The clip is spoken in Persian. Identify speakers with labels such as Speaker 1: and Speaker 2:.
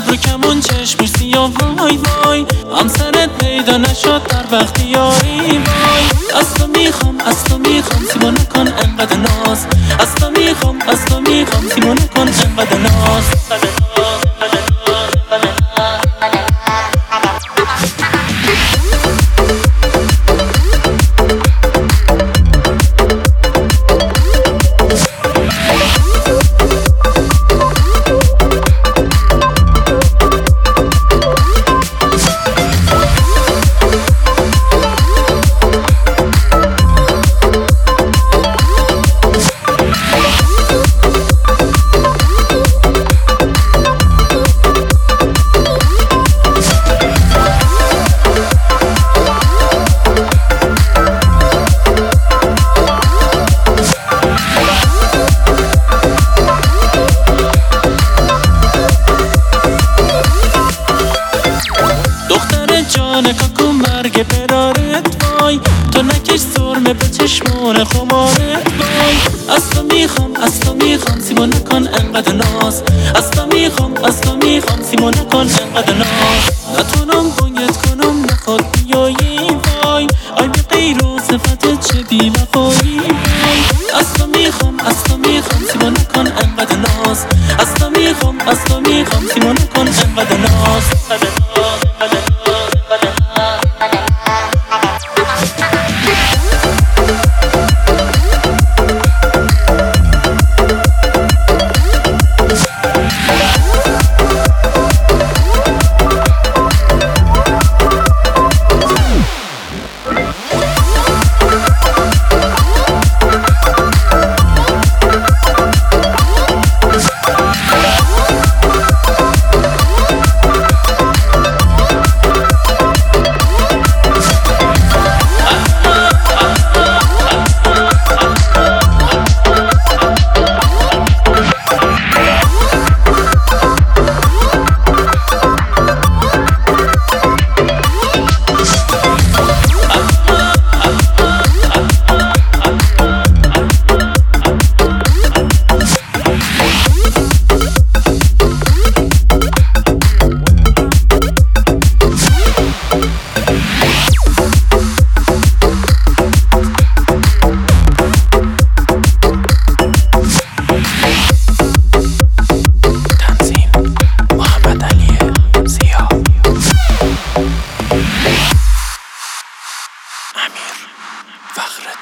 Speaker 1: رو کمون چشمش سیاه وای وای، هم سرت پیدا نشد در وقتی یاری وای. از تو میخوام سیما نکن انقدر ناز، از تو میخوام سیما نکن انقدر ناز. جان کاکو مرگ پدرت وای، تو نکش سرمه به چشمون خمارت وای. از تو میخوام سیما نکن انقدر ناز، از تو میخوام سیما نکن انقدر ناز. نتونم باید کنم نخواد بیایی وای، آی بی غیر و صفتت چه بی وفایی وای. از تو میخوام سیما نکن انقدر ناز، از تو میخوام سیما نکن انقدر ناز. امیر فخر